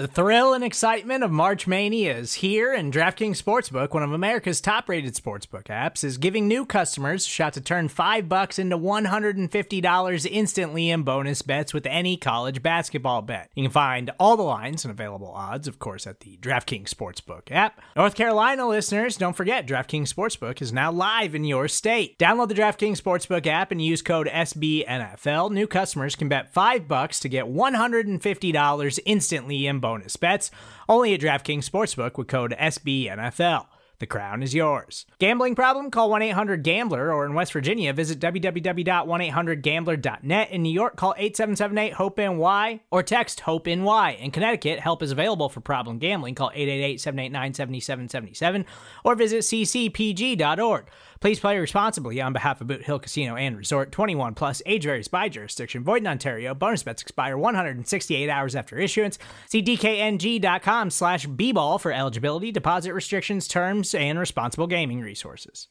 The thrill and excitement of March Mania is here, and DraftKings Sportsbook, one of America's top-rated sportsbook apps, is giving new customers a shot to turn $5 into $150 instantly in bonus bets with any college basketball bet. You can find all the lines and available odds, of course, at the DraftKings Sportsbook app. North Carolina listeners, don't forget, DraftKings Sportsbook is now live in your state. Download the DraftKings Sportsbook app and use code SBNFL. New customers can bet $5 to get $150 instantly in bonus bets, only at DraftKings Sportsbook with code SBNFL. The crown is yours. Gambling problem? Call 1-800-GAMBLER, or in West Virginia, visit www.1800gambler.net. In New York, call 877-8-HOPE-NY or text HOPE-NY. In Connecticut, help is available for problem gambling. Call 888-789-7777 or visit ccpg.org. Please play responsibly on behalf of Boot Hill Casino and Resort. 21 plus, age varies by jurisdiction. Void in Ontario. Bonus bets expire 168 hours after issuance. See dkng.com/bball for eligibility, deposit restrictions, terms, and responsible gaming resources.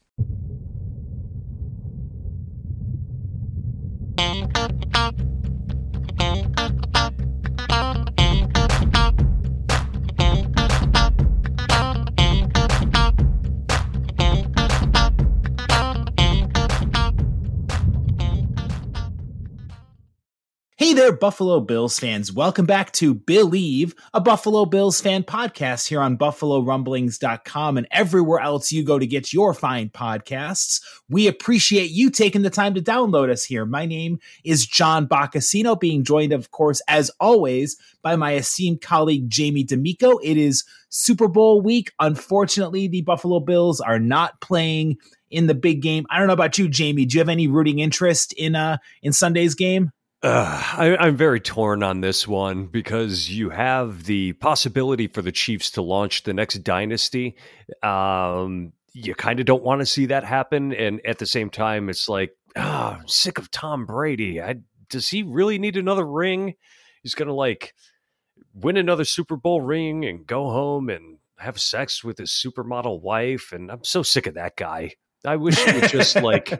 Hey there, Buffalo Bills fans. Welcome back to Believe, a Buffalo Bills fan podcast here on BuffaloRumblings.com and everywhere else you go to get your fine podcasts. We appreciate you taking the time to download us here. My name is John Boccacino, being joined, of course, as always, by my esteemed colleague, Jamie D'Amico. It is Super Bowl week. Unfortunately, the Buffalo Bills are not playing in the big game. I don't know about you, Jamie. Do you have any rooting interest in Sunday's game? I'm very torn on this one because you have the possibility for the Chiefs to launch the next dynasty. You kind of don't want to see that happen. And at the same time, it's like, I'm sick of Tom Brady. Does he really need another ring? He's going to win another Super Bowl ring and go home and have sex with his supermodel wife. And I'm so sick of that guy. I wish he would just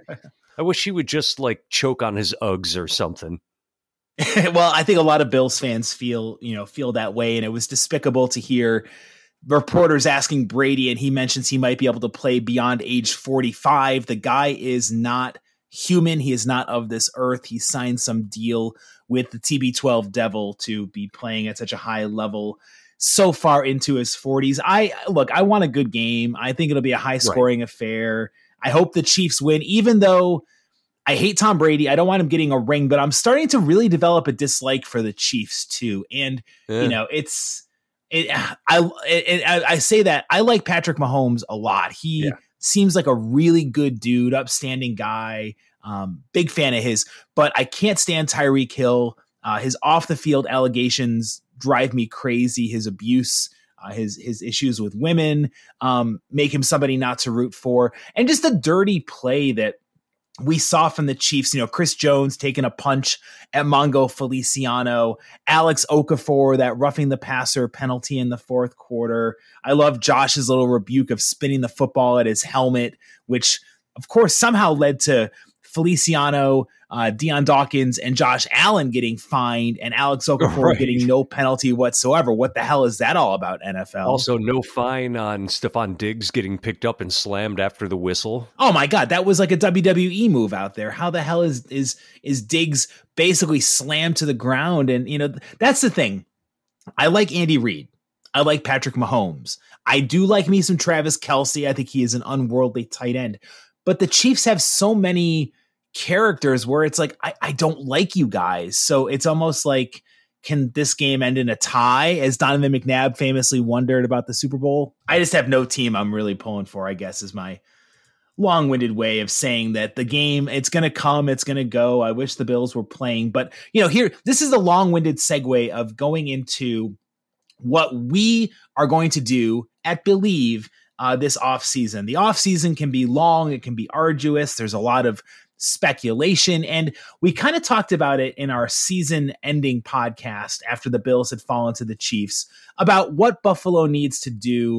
choke on his Uggs or something. Well, I think a lot of Bills fans feel that way. And it was despicable to hear reporters asking Brady, and he mentions he might be able to play beyond age 45. The guy is not human. He is not of this earth. He signed some deal with the TB12 Devil to be playing at such a high level so far into his 40s. I want a good game. I think it'll be a high scoring affair. I hope the Chiefs win, even though I hate Tom Brady. I don't want him getting a ring, but I'm starting to really develop a dislike for the Chiefs too. And I say that I like Patrick Mahomes a lot. He seems like a really good dude, upstanding guy. Big fan of his, but I can't stand Tyreek Hill. His off the field allegations drive me crazy. His abuse, his issues with women, make him somebody not to root for. And just the dirty play that we saw from the Chiefs, Chris Jones taking a punch at Mongo Feliciano, Alex Okafor, that roughing the passer penalty in the fourth quarter. I love Josh's little rebuke of spinning the football at his helmet, which of course somehow led to Feliciano, Deion Dawkins, and Josh Allen getting fined, and Alex Okafor getting no penalty whatsoever. What the hell is that all about, NFL? Also, no fine on Stephon Diggs getting picked up and slammed after the whistle. Oh my God, that was like a WWE move out there. How the hell is Diggs basically slammed to the ground? And that's the thing. I like Andy Reid. I like Patrick Mahomes. I do like me some Travis Kelce. I think he is an unworldly tight end. But the Chiefs have so many characters where it's like, I don't like you guys. So it's almost like, can this game end in a tie, as Donovan McNabb famously wondered about the Super Bowl? I just have no team I'm really pulling for, I guess, is my long-winded way of saying that the game, it's going to come, it's going to go. I wish the Bills were playing. But, here, this is a long-winded segue of going into what we are going to do at Believe this offseason. The offseason can be long, it can be arduous. There's a lot of speculation, and we kind of talked about it in our season-ending podcast after the Bills had fallen to the Chiefs about what Buffalo needs to do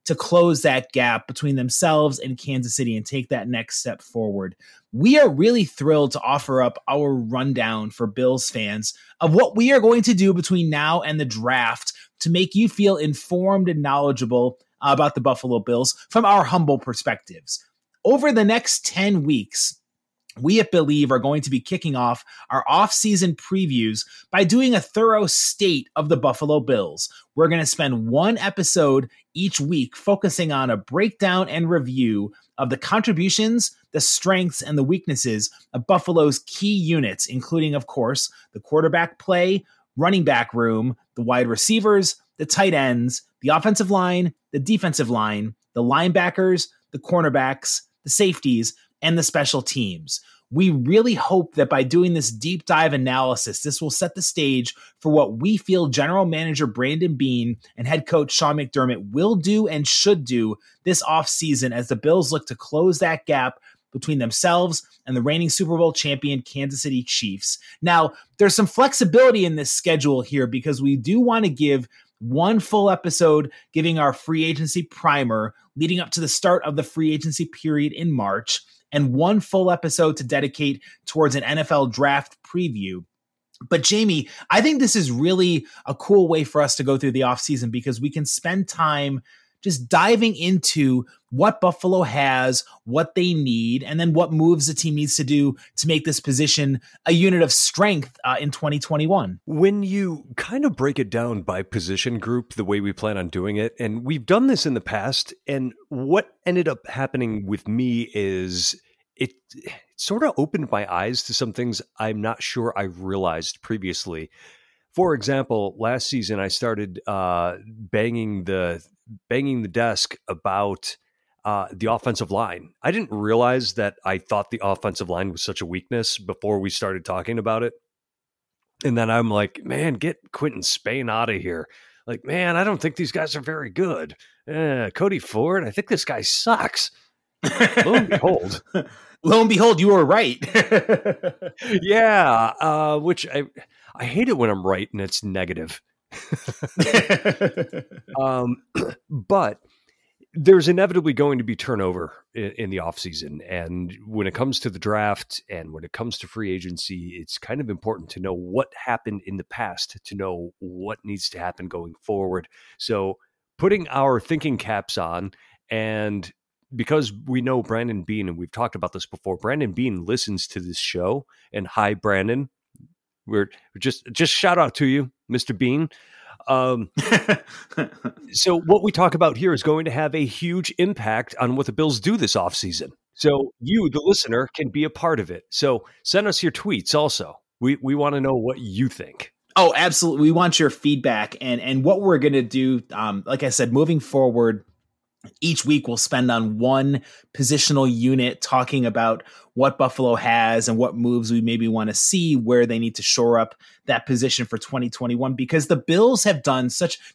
to close that gap between themselves and Kansas City and take that next step forward. We are really thrilled to offer up our rundown for Bills fans of what we are going to do between now and the draft to make you feel informed and knowledgeable about the Buffalo Bills from our humble perspectives. Over the next 10 weeks, we at Believe are going to be kicking off our off-season previews by doing a thorough state of the Buffalo Bills. We're going to spend one episode each week focusing on a breakdown and review of the contributions, the strengths, and the weaknesses of Buffalo's key units, including, of course, the quarterback play, running back room, the wide receivers, the tight ends, the offensive line, the defensive line, the linebackers, the cornerbacks, the safeties, and the special teams. We really hope that by doing this deep dive analysis, this will set the stage for what we feel General Manager Brandon Beane and head coach Sean McDermott will do and should do this offseason as the Bills look to close that gap between themselves and the reigning Super Bowl champion Kansas City Chiefs. Now, there's some flexibility in this schedule here because we do want to give one full episode giving our free agency primer leading up to the start of the free agency period in March, and one full episode to dedicate towards an NFL draft preview. But Jamie, I think this is really a cool way for us to go through the offseason because we can spend time just diving into what Buffalo has, what they need, and then what moves the team needs to do to make this position a unit of strength in 2021. When you kind of break it down by position group, the way we plan on doing it, and we've done this in the past, and what ended up happening with me is it sort of opened my eyes to some things I'm not sure I realized previously. For example, last season I started banging the desk about the offensive line. I didn't realize that I thought the offensive line was such a weakness before we started talking about it. And then I'm like, man, get Quinton Spain out of here. Like, man, I don't think these guys are very good. Cody Ford, I think this guy sucks. Lo and behold, you were right. Yeah, which I hate it when I'm right and it's negative. But there's inevitably going to be turnover in the offseason. And when it comes to the draft and when it comes to free agency, it's kind of important to know what happened in the past to know what needs to happen going forward. So putting our thinking caps on, and because we know Brandon Beane, and we've talked about this before, Brandon Beane listens to this show. And hi, Brandon. We're just shout out to you, Mr. Beane. So what we talk about here is going to have a huge impact on what the Bills do this offseason. So you, the listener, can be a part of it. So send us your tweets also. We want to know what you think. Oh, absolutely. We want your feedback. And what we're going to do, like I said, moving forward, each week we'll spend on one positional unit talking about what Buffalo has and what moves we maybe want to see, where they need to shore up that position for 2021, because the Bills have done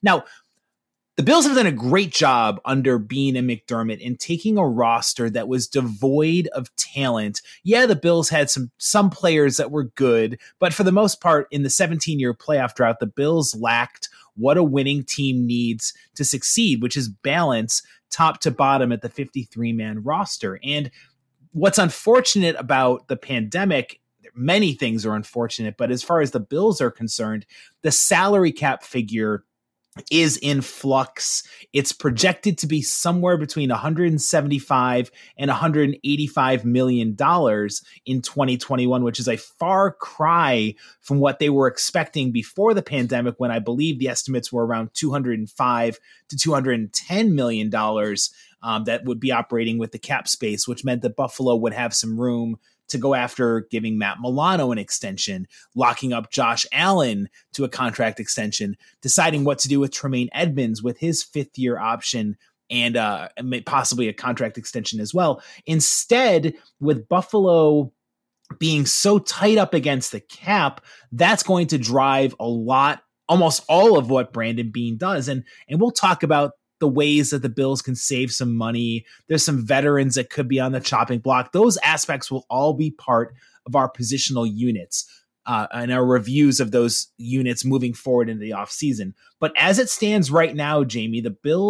a great job under Beane and McDermott in taking a roster that was devoid of talent. Yeah, the Bills had some players that were good, but for the most part in the 17-year playoff drought, the Bills lacked what a winning team needs to succeed, which is balance top to bottom at the 53-man roster. And what's unfortunate about the pandemic, many things are unfortunate, but as far as the Bills are concerned, the salary cap figure is in flux. It's projected to be somewhere between $175 and $185 million in 2021, which is a far cry from what they were expecting before the pandemic, when I believe the estimates were around $205 to $210 million that would be operating with the cap space, which meant that Buffalo would have some room to go after giving Matt Milano an extension, locking up Josh Allen to a contract extension, deciding what to do with Tremaine Edmonds with his 5th-year option and possibly a contract extension as well. Instead, with Buffalo being so tight up against the cap, that's going to drive almost all of what Brandon Beane does. And we'll talk about the ways that the Bills can save some money. There's some veterans that could be on the chopping block. Those aspects will all be part of our positional units and our reviews of those units moving forward into the offseason. But as it stands right now, Jamie, the Bills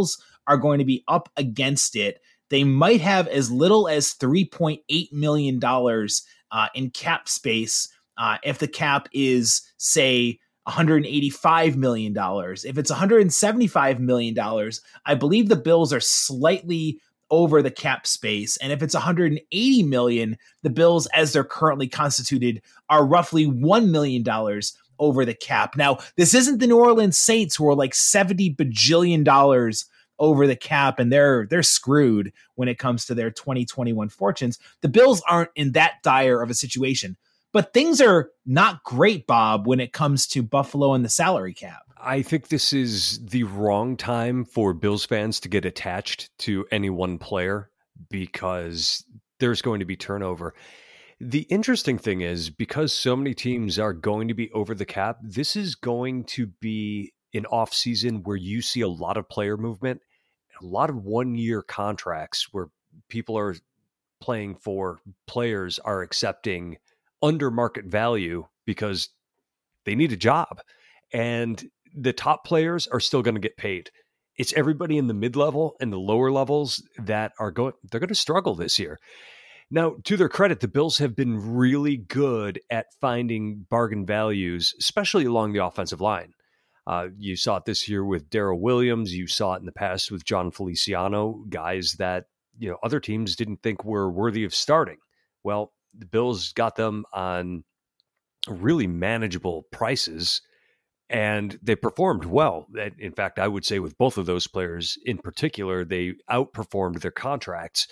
are going to be up against it. They might have as little as $3.8 million in cap space if the cap is, say, $185 million. If it's $175 million, I believe the Bills are slightly over the cap space. And if it's $180 million, the Bills, as they're currently constituted, are roughly $1 million over the cap. Now, this isn't the New Orleans Saints, who are like $70 bajillion over the cap, and they're screwed when it comes to their 2021 fortunes. The Bills aren't in that dire of a situation. But things are not great, Bob, when it comes to Buffalo and the salary cap. I think this is the wrong time for Bills fans to get attached to any one player because there's going to be turnover. The interesting thing is, because so many teams are going to be over the cap, this is going to be an offseason where you see a lot of player movement, a lot of one-year contracts where people are playing for players are accepting under market value because they need a job, and the top players are still going to get paid. It's everybody in the mid-level and the lower levels that are they're going to struggle this year. Now, to their credit, the Bills have been really good at finding bargain values, especially along the offensive line. You saw it this year with Darrell Williams. You saw it in the past with John Feliciano, guys that, other teams didn't think were worthy of starting. Well, the Bills got them on really manageable prices, and they performed well. In fact, I would say with both of those players in particular, they outperformed their contracts.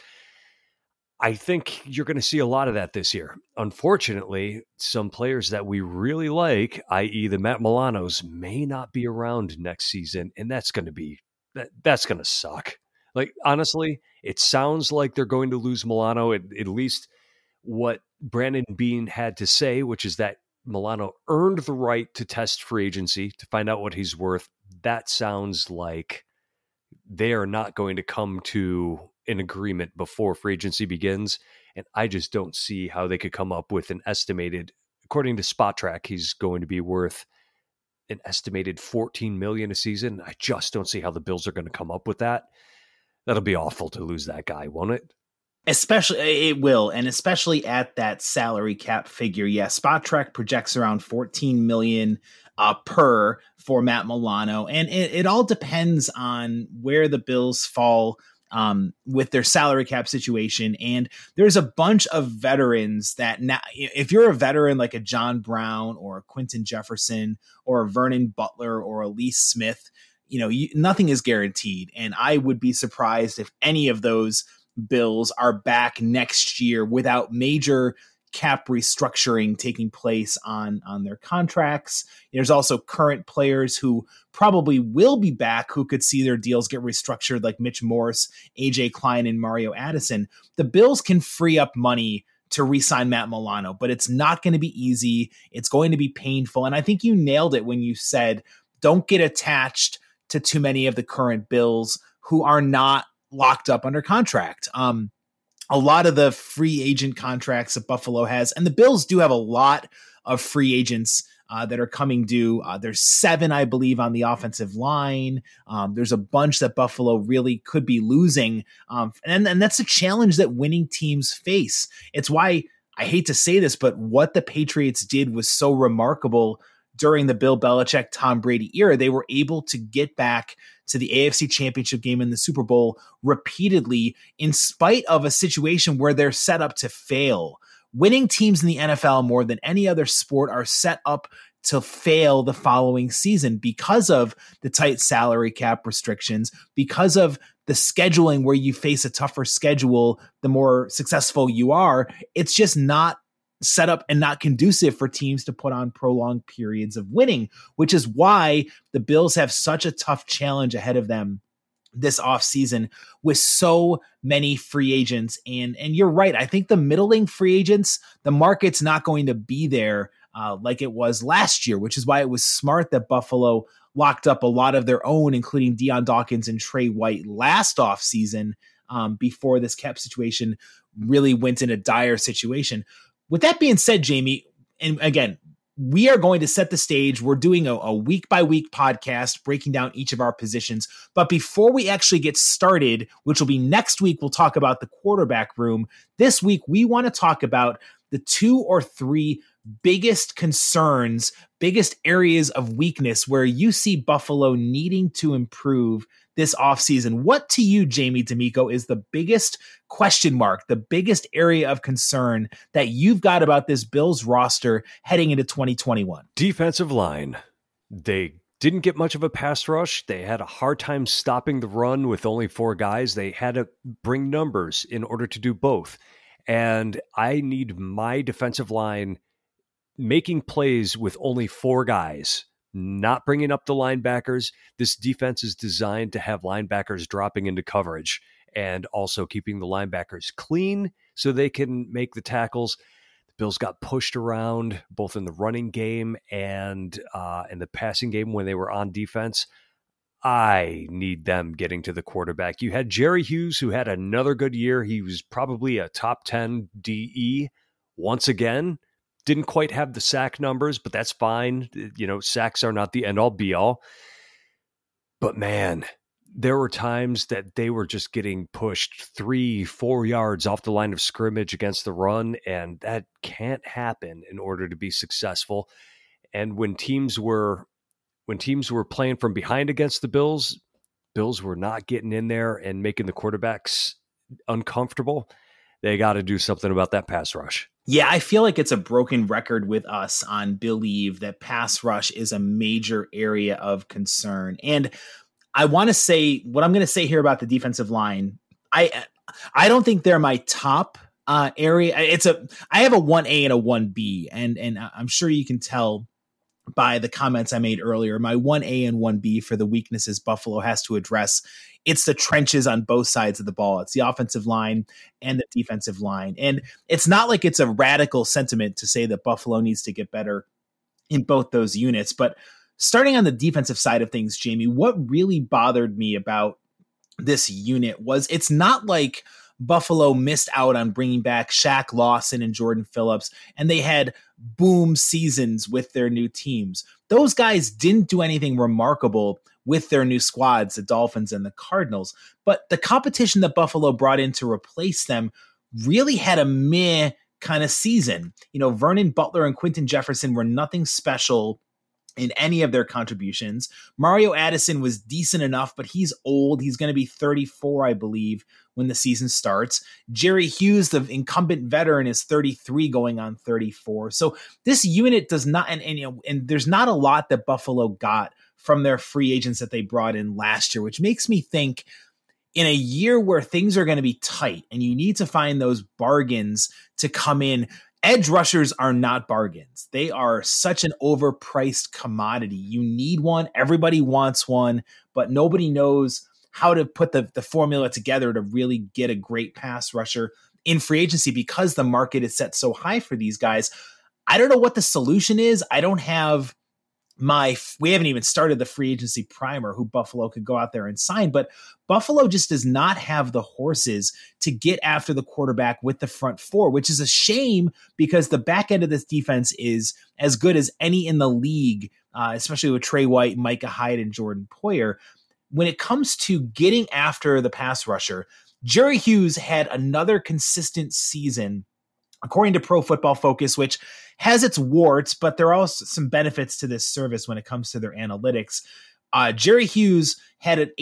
I think you're going to see a lot of that this year. Unfortunately, some players that we really like, i.e. the Matt Milanos, may not be around next season, and that's going to suck. Like, honestly, it sounds like they're going to lose Milano, at least what Brandon Beane had to say, which is that Milano earned the right to test free agency to find out what he's worth. That sounds like they are not going to come to an agreement before free agency begins. And I just don't see how they could come up with an estimated, according to Spot Track, he's going to be worth an estimated $14 million a season. I just don't see how the Bills are going to come up with that. That'll be awful to lose that guy, won't it? Especially, it will, and especially at that salary cap figure. Yeah, Spot Track projects around $14 million per for Matt Milano, and it all depends on where the Bills fall with their salary cap situation. And there's a bunch of veterans that now, if you're a veteran like a John Brown or a Quentin Jefferson or a Vernon Butler or a Lee Smith, nothing is guaranteed. And I would be surprised if any of those Bills are back next year without major cap restructuring taking place on their contracts. There's also current players who probably will be back who could see their deals get restructured, like Mitch Morse, AJ Klein, and Mario Addison. The Bills can free up money to re-sign Matt Milano, but it's not going to be easy. It's going to be painful. And I think you nailed it when you said, don't get attached to too many of the current Bills who are not locked up under contract. A lot of the free agent contracts that Buffalo has, and the Bills do have a lot of free agents that are coming due. There's 7, I believe, on the offensive line. There's a bunch that Buffalo really could be losing. And that's a challenge that winning teams face. It's why I hate to say this, but what the Patriots did was so remarkable during the Bill Belichick, Tom Brady era. They were able to get back to the AFC Championship game in the Super Bowl repeatedly, in spite of a situation where they're set up to fail. Winning teams in the NFL more than any other sport are set up to fail the following season because of the tight salary cap restrictions, because of the scheduling where you face a tougher schedule the more successful you are. It's just not set up and not conducive for teams to put on prolonged periods of winning, which is why the Bills have such a tough challenge ahead of them this offseason with so many free agents. And you're right. I think the middling free agents, the market's not going to be there like it was last year, which is why it was smart that Buffalo locked up a lot of their own, including Deion Dawkins and Trey White last offseason before this cap situation really went in a dire situation. With that being said, Jamie, and again, we are going to set the stage. We're doing a week-by-week podcast breaking down each of our positions. But before we actually get started, which will be next week, we'll talk about the quarterback room. This week, we want to talk about the 2 or 3 biggest concerns, biggest areas of weakness where you see Buffalo needing to improve this offseason. What to you, Jamie D'Amico, is the biggest question mark, the biggest area of concern that you've got about this Bills roster heading into 2021? Defensive line. They didn't get much of a pass rush. They had a hard time stopping the run with only 4 guys. They had to bring numbers in order to do both. And I need my defensive line making plays with only 4 guys, not bringing up the linebackers. This defense is designed to have linebackers dropping into coverage and also keeping the linebackers clean so they can make the tackles. The Bills got pushed around both in the running game and in the passing game when they were on defense. I need them getting to the quarterback. You had Jerry Hughes, who had another good year. He was probably a top 10 DE once again. Didn't quite have the sack numbers, but that's fine. You know, sacks are not the end-all, be-all. But man, there were times that they were just getting pushed 3-4 yards off the line of scrimmage against the run, and that can't happen in order to be successful. And when teams were playing from behind against the Bills were not getting in there and making the quarterbacks uncomfortable. They got to do something about that pass rush. Yeah, I feel like it's a broken record with us on Believe that pass rush is a major area of concern. And I want to say what I'm going to say here about the defensive line. I don't think they're my top area. I have a 1A and a 1B, and I'm sure you can tell by the comments I made earlier. My 1A and 1B for the weaknesses Buffalo has to address. It's the trenches on both sides of the ball. It's the offensive line and the defensive line. And it's not like it's a radical sentiment to say that Buffalo needs to get better in both those units. But starting on the defensive side of things, Jamie, what really bothered me about this unit was it's not like Buffalo missed out on bringing back Shaq Lawson and Jordan Phillips, and they had boom seasons with their new teams. Those guys didn't do anything remarkable with their new squads, the Dolphins and the Cardinals. But the competition that Buffalo brought in to replace them really had a meh kind of season. You know, Vernon Butler and Quentin Jefferson were nothing special in any of their contributions. Mario Addison was decent enough, but he's old. He's going to be 34, I believe, when the season starts. Jerry Hughes, the incumbent veteran, is 33 going on 34. So this unit does not, and there's not a lot that Buffalo got from their free agents that they brought in last year, which makes me think in a year where things are going to be tight and you need to find those bargains to come in. Edge rushers are not bargains. They are such an overpriced commodity. You need one. Everybody wants one, but nobody knows how to put the formula together to really get a great pass rusher in free agency because the market is set so high for these guys. I don't know what the solution is. I don't have we haven't even started the free agency primer who Buffalo could go out there and sign, but Buffalo just does not have the horses to get after the quarterback with the front four, which is a shame because the back end of this defense is as good as any in the league, especially with Trey White, Micah Hyde, and Jordan Poyer. When it comes to getting after the pass rusher, Jerry Hughes had another consistent season, according to Pro Football Focus, which has its warts, but there are also some benefits to this service when it comes to their analytics. Jerry Hughes had an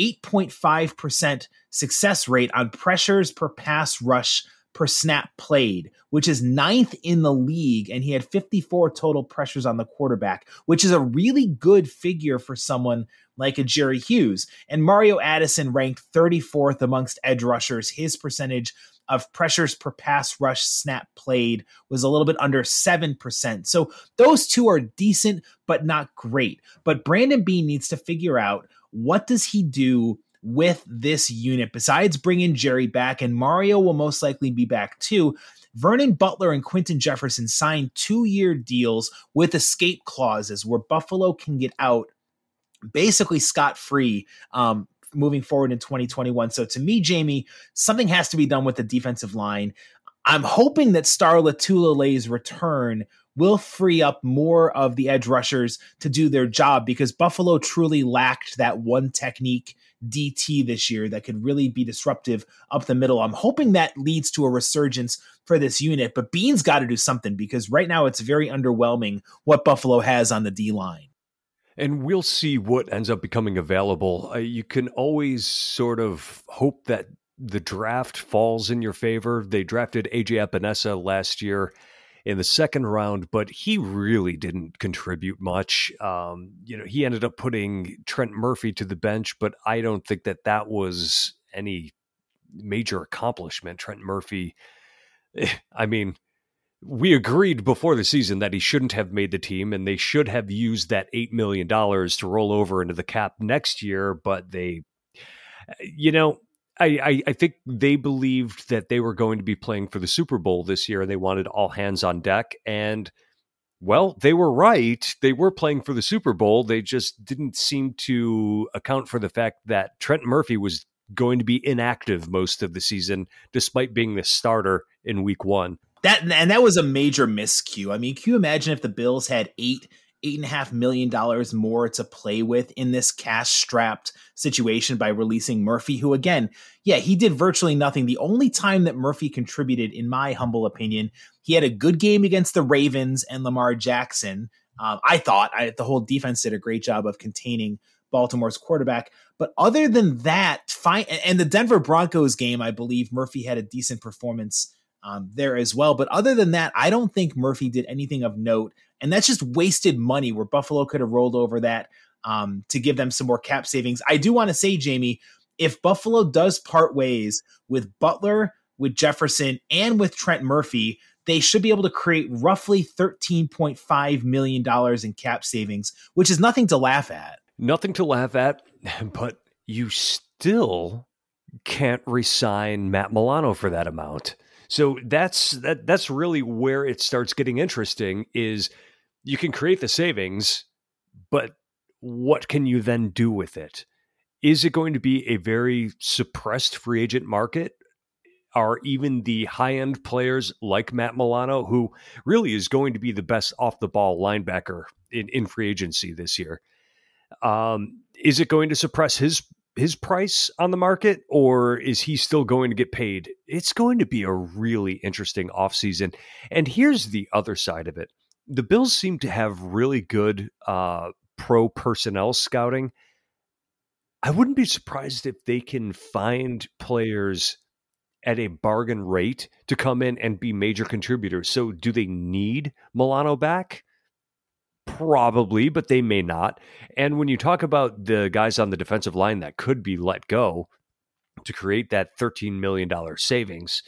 8.5% success rate on pressures per pass rush per snap played, which is 9th in the league, and he had 54 total pressures on the quarterback, which is a really good figure for someone like a Jerry Hughes. And Mario Addison ranked 34th amongst edge rushers. His percentage of pressures per pass rush snap played was a little bit under 7%. So those two are decent, but not great. But Brandon Beane needs to figure out, what does he do with this unit besides bringing Jerry back? And Mario will most likely be back too. Vernon Butler and Quentin Jefferson signed 2-year deals with escape clauses where Buffalo can get out basically scot-free moving forward in 2021. So to me, Jamie, something has to be done with the defensive line. I'm hoping that Star Lotulelei's return will free up more of the edge rushers to do their job, because Buffalo truly lacked that one technique DT this year that could really be disruptive up the middle. I'm hoping that leads to a resurgence for this unit, but Beane's got to do something, because right now it's very underwhelming what Buffalo has on the D-line. And we'll see what ends up becoming available. You can always sort of hope that the draft falls in your favor. They drafted AJ Epinesa last year in the second round, but he really didn't contribute much. He ended up putting Trent Murphy to the bench, but I don't think that was any major accomplishment. Trent Murphy, I mean, we agreed before the season that he shouldn't have made the team, and they should have used that $8 million to roll over into the cap next year. But they, I think they believed that they were going to be playing for the Super Bowl this year, and they wanted all hands on deck. And, well, they were right. They were playing for the Super Bowl. They just didn't seem to account for the fact that Trent Murphy was going to be inactive most of the season, despite being the starter in week one. That was a major miscue. I mean, can you imagine if the Bills had $8.5 million more to play with in this cash-strapped situation by releasing Murphy, who, again, he did virtually nothing. The only time that Murphy contributed, in my humble opinion, he had a good game against the Ravens and Lamar Jackson. I thought the whole defense did a great job of containing Baltimore's quarterback. But other than that, and the Denver Broncos game, I believe Murphy had a decent performance there as well. But other than that, I don't think Murphy did anything of note. And that's just wasted money where Buffalo could have rolled over that to give them some more cap savings. I do want to say, Jamie, if Buffalo does part ways with Butler, with Jefferson, and with Trent Murphy, they should be able to create roughly $13.5 million in cap savings, which is nothing to laugh at. Nothing to laugh at, but you still can't re-sign Matt Milano for that amount. So that's really where it starts getting interesting, is you can create the savings, but what can you then do with it? Is it going to be a very suppressed free agent market? Are even the high-end players like Matt Milano, who really is going to be the best off-the-ball linebacker in free agency this year, is it going to suppress his price on the market, or is he still going to get paid? It's going to be a really interesting offseason. And here's the other side of it. The Bills seem to have really good pro personnel scouting. I wouldn't be surprised if they can find players at a bargain rate to come in and be major contributors. So do they need Milano back? Probably, but they may not. And when you talk about the guys on the defensive line that could be let go to create that $13 million savings,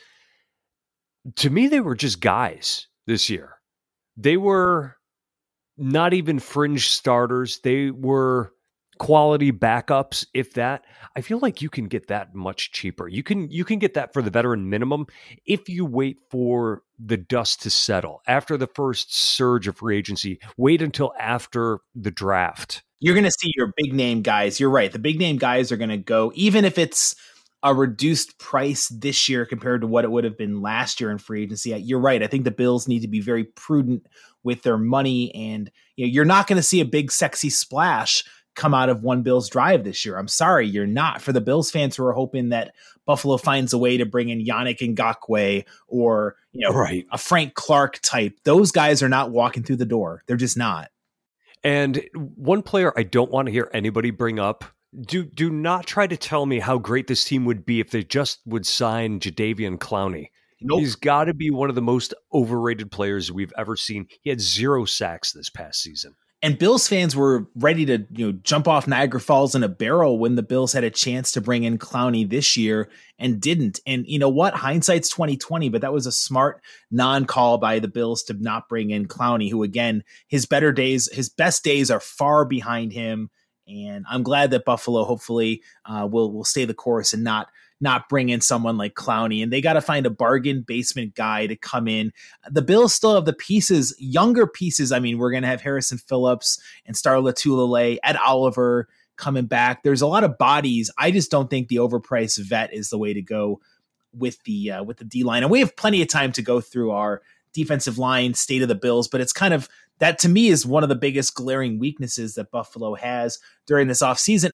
to me, they were just guys this year. They were not even fringe starters. They were quality backups, if that. I feel like you can get that much cheaper. You can get that for the veteran minimum if you wait for the dust to settle after the first surge of free agency. Wait until after the draft. You're going to see your big name guys. You're right. The big name guys are going to go, even if it's a reduced price this year compared to what it would have been last year in free agency. You're right. I think the Bills need to be very prudent with their money, and you're not going to see a big sexy splash come out of one Bills drive this year. I'm sorry, you're not. For the Bills fans who are hoping that Buffalo finds a way to bring in Yannick Ngakoue or right, a Frank Clark type, those guys are not walking through the door. They're just not. And one player I don't want to hear anybody bring up, do not try to tell me how great this team would be if they just would sign Jadeveon Clowney. Nope. He's got to be one of the most overrated players we've ever seen. He had 0 sacks this past season. And Bills fans were ready to jump off Niagara Falls in a barrel when the Bills had a chance to bring in Clowney this year and didn't. And you know what? Hindsight's 2020, but that was a smart non-call by the Bills to not bring in Clowney, who, again, his best days are far behind him. And I'm glad that Buffalo hopefully will stay the course and not bring in someone like Clowney. And they got to find a bargain basement guy to come in. The Bills still have the pieces, younger pieces. I mean, we're going to have Harrison Phillips and Star Lotulelei, Ed Oliver coming back. There's a lot of bodies. I just don't think the overpriced vet is the way to go with the D-line. And we have plenty of time to go through our defensive line state of the Bills, but it's kind of that to me is one of the biggest glaring weaknesses that Buffalo has during this offseason.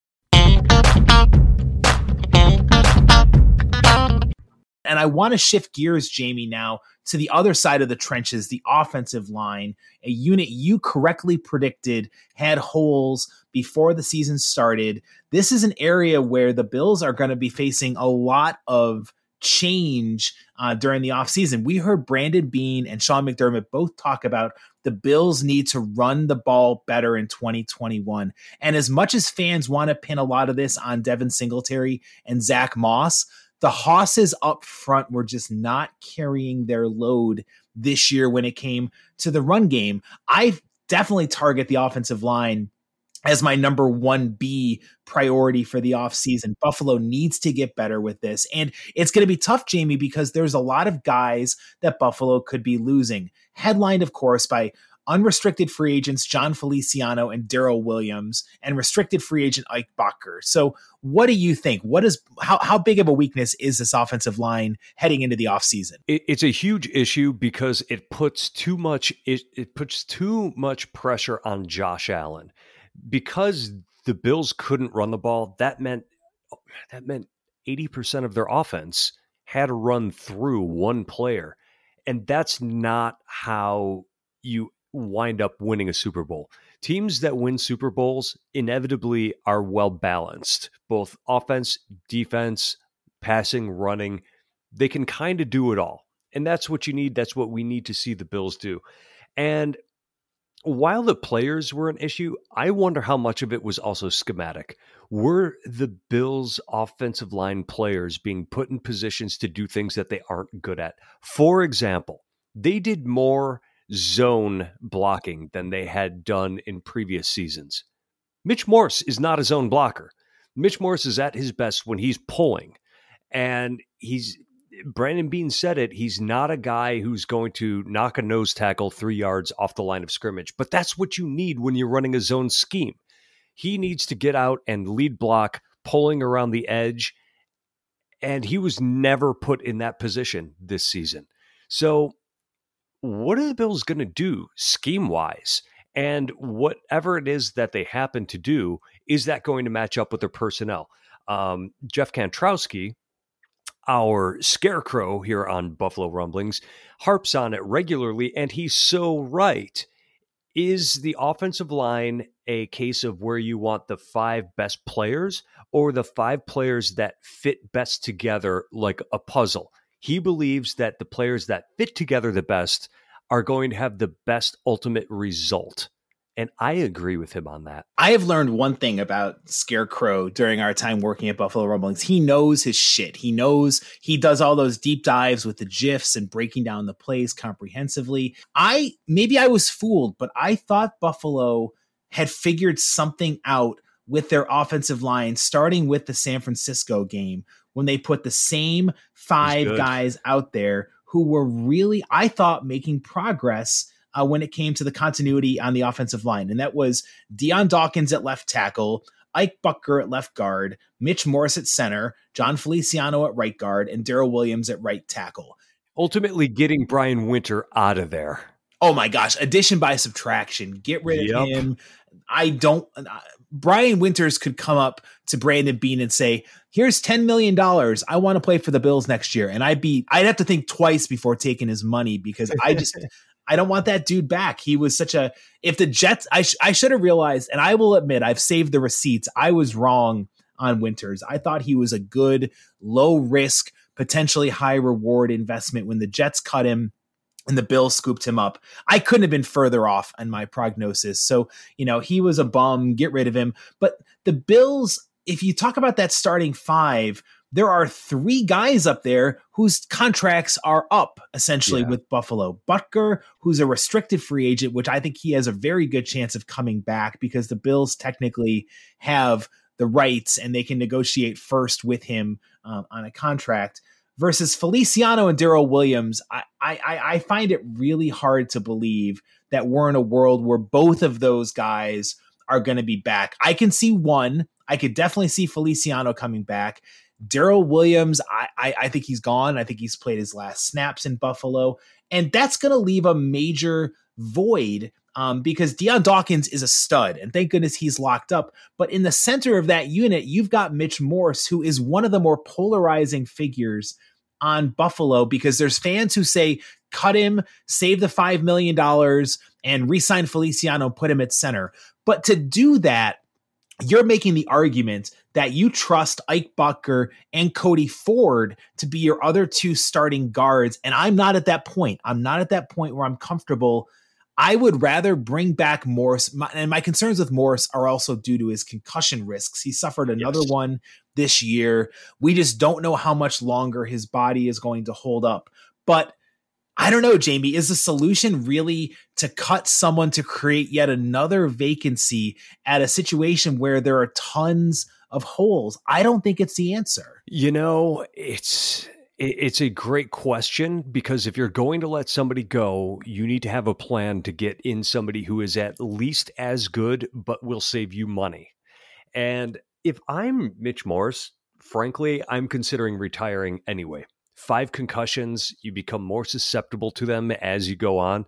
And I want to shift gears, Jamie, now to the other side of the trenches, the offensive line, a unit you correctly predicted had holes before the season started. This is an area where the Bills are going to be facing a lot of change during the offseason. We heard Brandon Beane and Sean McDermott both talk about the Bills need to run the ball better in 2021. And as much as fans want to pin a lot of this on Devin Singletary and Zach Moss, the Hosses up front were just not carrying their load this year when it came to the run game. I definitely target the offensive line as my number 1B priority for the offseason. Buffalo needs to get better with this. And it's going to be tough, Jamie, because there's a lot of guys that Buffalo could be losing. Headlined, of course, by unrestricted free agents Jon Feliciano and Daryl Williams, and restricted free agent Ike Boettger. So what do you think? How big of a weakness is this offensive line heading into the offseason? It's a huge issue because it puts too much pressure on Josh Allen. Because the Bills couldn't run the ball, that meant 80% of their offense had to run through one player. And that's not how you wind up winning a Super Bowl. Teams that win Super Bowls inevitably are well balanced, both offense, defense, passing, running. They can kind of do it all. And that's what you need. That's what we need to see the Bills do. And while the players were an issue, I wonder how much of it was also schematic. Were the Bills' offensive line players being put in positions to do things that they aren't good at? For example, they did more zone blocking than they had done in previous seasons. Mitch Morse is not a zone blocker. Mitch Morse is at his best when he's pulling. And Brandon Beane said it, he's not a guy who's going to knock a nose tackle 3 yards off the line of scrimmage. But that's what you need when you're running a zone scheme. He needs to get out and lead block, pulling around the edge. And he was never put in that position this season. So what are the Bills going to do scheme-wise? And whatever it is that they happen to do, is that going to match up with their personnel? Jeff Kantrowski, our scarecrow here on Buffalo Rumblings, harps on it regularly, and he's so right. Is the offensive line a case of where you want the 5 best players or the 5 players that fit best together like a puzzle? He believes that the players that fit together the best are going to have the best ultimate result. And I agree with him on that. I have learned one thing about Scarecrow during our time working at Buffalo Rumblings. He knows his shit. He does all those deep dives with the GIFs and breaking down the plays comprehensively. Maybe I was fooled, but I thought Buffalo had figured something out with their offensive line, starting with the San Francisco game, when they put the same 5 guys out there who were really, I thought, making progress when it came to the continuity on the offensive line. And that was Deion Dawkins at left tackle, Ike Boettger at left guard, Mitch Morse at center, Jon Feliciano at right guard, and Daryl Williams at right tackle. Ultimately getting Brian Winter out of there. Oh my gosh, addition by subtraction. Get rid of him. Brian Winters could come up to Brandon Beane and say, here's $10 million. I want to play for the Bills next year. And I'd have to think twice before taking his money, because I don't want that dude back. He was if the Jets, I should have realized, and I will admit, I've saved the receipts. I was wrong on Winters. I thought he was a good, low risk, potentially high reward investment when the Jets cut him and the Bills scooped him up. I couldn't have been further off on my prognosis. So, he was a bum, get rid of him. But the Bills, if you talk about that starting 5, there are 3 guys up there whose contracts are up, essentially, with Buffalo. Boettger, who's a restricted free agent, which I think he has a very good chance of coming back because the Bills technically have the rights and they can negotiate first with him on a contract. Versus Feliciano and Daryl Williams, I find it really hard to believe that we're in a world where both of those guys are going to be back. I can see one. I could definitely see Feliciano coming back. Darrell Williams, I think he's gone. I think he's played his last snaps in Buffalo. And that's going to leave a major void because Deion Dawkins is a stud. And thank goodness he's locked up. But in the center of that unit, you've got Mitch Morse, who is one of the more polarizing figures on Buffalo, because there's fans who say, cut him, save the $5 million, and re-sign Feliciano, put him at center. But to do that, you're making the argument that you trust Ike Boettger and Cody Ford to be your other two starting guards. And I'm not at that point. I'm not at that point where I'm comfortable. I would rather bring back Morse. And my concerns with Morse are also due to his concussion risks. He suffered another one this year. We just don't know how much longer his body is going to hold up. But I don't know, Jamie, is the solution really to cut someone to create yet another vacancy at a situation where there are tons of holes? I don't think it's the answer. You know, it's a great question, because if you're going to let somebody go, you need to have a plan to get in somebody who is at least as good, but will save you money. And if I'm Mitch Morse, frankly, I'm considering retiring anyway. 5 concussions, you become more susceptible to them as you go on.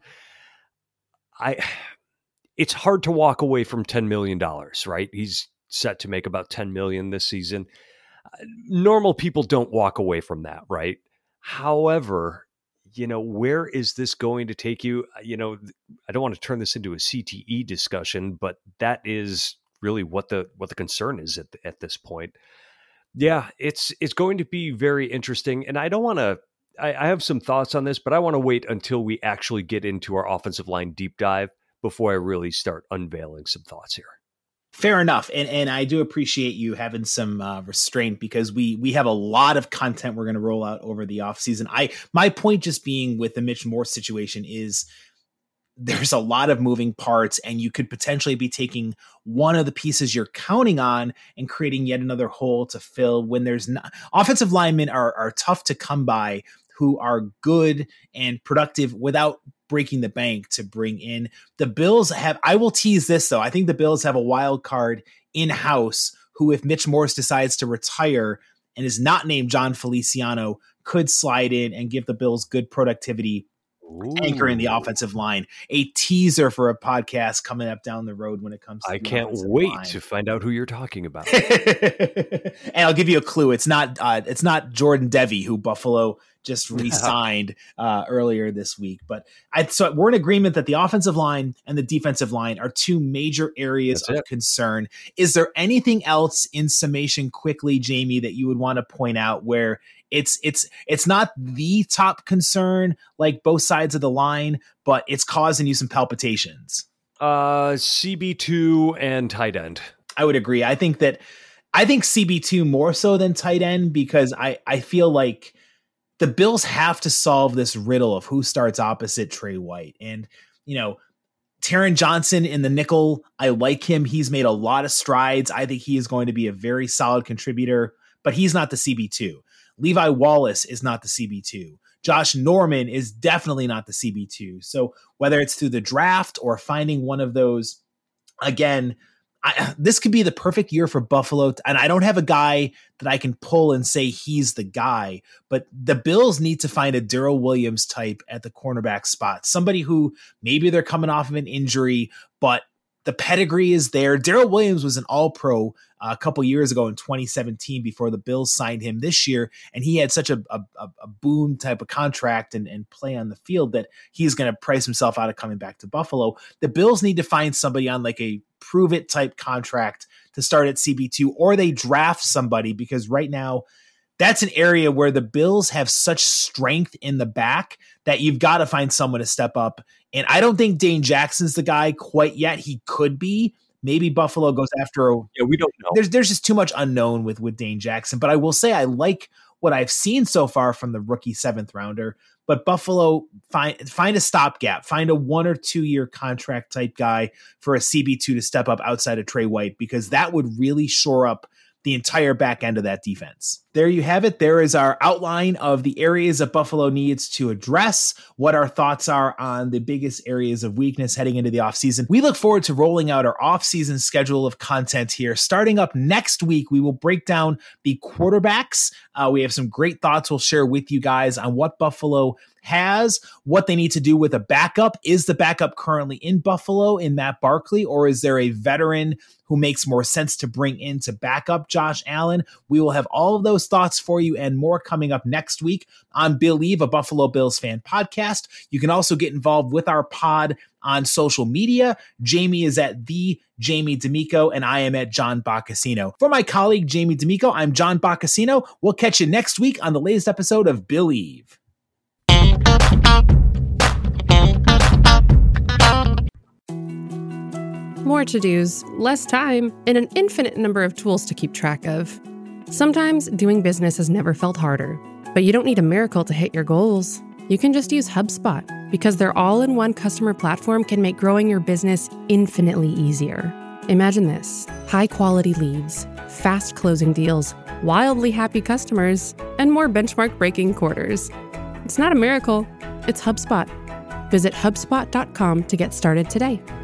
It's hard to walk away from $10 million, right? He's set to make about $10 million this season. Normal people don't walk away from that, right? However, you know, where is this going to take you? You know, I don't want to turn this into a CTE discussion, but that is really what the concern is at this point. Yeah, it's going to be very interesting. And I don't want to, I have some thoughts on this, but I want to wait until we actually get into our offensive line deep dive before I really start unveiling some thoughts here. Fair enough. And I do appreciate you having some restraint, because we have a lot of content we're going to roll out over the offseason. My point just being with the Mitch Morse situation is there's a lot of moving parts, and you could potentially be taking one of the pieces you're counting on and creating yet another hole to fill when there's not. Offensive linemen are tough to come by who are good and productive without breaking the bank to bring in. The Bills have, I will tease this though, I think the Bills have a wild card in-house who, if Mitch Morse decides to retire and is not named John Feliciano, could slide in and give the Bills good productivity. Anchor in the offensive line. A teaser for a podcast coming up down the road when it comes to I can't wait to find out who you're talking about. And I'll give you a clue. It's not Jordan Devey, who Buffalo just re-signed earlier this week. But so we're in agreement that the offensive line and the defensive line are two major areas of concern. Is there anything else in summation quickly, Jamie, that you would want to point out where it's not the top concern, like both sides of the line, but it's causing you some palpitations? CB2 and tight end. I would agree. I think CB2 more so than tight end, because I feel like the Bills have to solve this riddle of who starts opposite Trey White. And, you know, Taron Johnson in the nickel, I like him. He's made a lot of strides. I think he is going to be a very solid contributor, but he's not the CB2. Levi Wallace is not the CB2. Josh Norman is definitely not the CB2. So whether it's through the draft or finding one of those, again, this could be the perfect year for Buffalo. And I don't have a guy that I can pull and say he's the guy, but the Bills need to find a Darrell Williams type at the cornerback spot. Somebody who maybe they're coming off of an injury, but the pedigree is there. Darrell Williams was an All-Pro a couple years ago in 2017 before the Bills signed him this year, and he had such a boom type of contract and play on the field that he's going to price himself out of coming back to Buffalo. The Bills need to find somebody on like a prove-it type contract to start at CB2, or they draft somebody, because right now that's an area where the Bills have such strength in the back that you've got to find someone to step up. And I don't think Dane Jackson's the guy quite yet. He could be. Maybe Buffalo goes after. We don't know. There's just too much unknown with Dane Jackson. But I will say I like what I've seen so far from the rookie 7th rounder. But Buffalo, find a stopgap. Find a 1 or 2 year contract type guy for a CB2 to step up outside of Trey White, because that would really shore up the entire back end of that defense. there you have it. There is our outline of the areas that Buffalo needs to address, what our thoughts are on the biggest areas of weakness heading into the offseason. We look forward to rolling out our offseason schedule of content here. Starting up next week, we will break down the quarterbacks. We have some great thoughts we'll share with you guys on what Buffalo has, what they need to do with a backup. Is the backup currently in Buffalo in Matt Barkley, or is there a veteran who makes more sense to bring in to back up Josh Allen? We will have all of those thoughts for you and more coming up next week on Believe, a Buffalo Bills fan podcast. You can also get involved with our pod on social media. Jamie is at the Jamie D'Amico, and I am at John Boccacino. For my colleague Jamie D'Amico, I'm John Boccacino. We'll catch you next week on the latest episode of Believe. More to-dos, less time, and an infinite number of tools to keep track of. Sometimes doing business has never felt harder, but you don't need a miracle to hit your goals. You can just use HubSpot, because their all-in-one customer platform can make growing your business infinitely easier. Imagine this: high-quality leads, fast closing deals, wildly happy customers, and more benchmark-breaking quarters. It's not a miracle, it's HubSpot. Visit HubSpot.com to get started today.